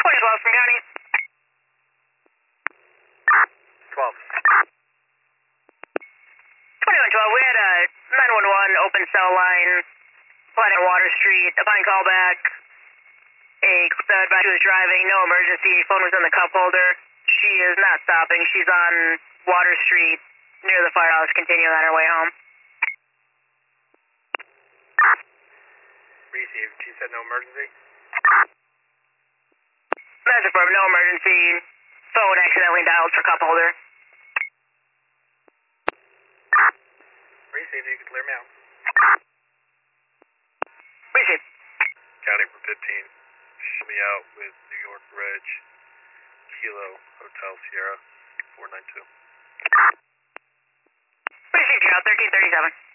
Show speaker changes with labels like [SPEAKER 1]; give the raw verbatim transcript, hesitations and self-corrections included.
[SPEAKER 1] twenty twelve from County.
[SPEAKER 2] twelve.
[SPEAKER 1] twenty-one twelve, we had a nine one one open cell line, Planet Water Street, upon callback. A uh, advisor was driving, no emergency, phone was in the cup holder. She is not stopping, she's on Water Street near the firehouse, continuing on her way home.
[SPEAKER 2] Received, she said no emergency?
[SPEAKER 1] Message from no emergency, phone accidentally dialed for cup holder.
[SPEAKER 2] Received, you can clear me out.
[SPEAKER 1] Received.
[SPEAKER 2] County for fifteen, show me out with New York Reg, Kilo, Hotel Sierra, four nine two.
[SPEAKER 1] Received, you're out thirteen thirty-seven.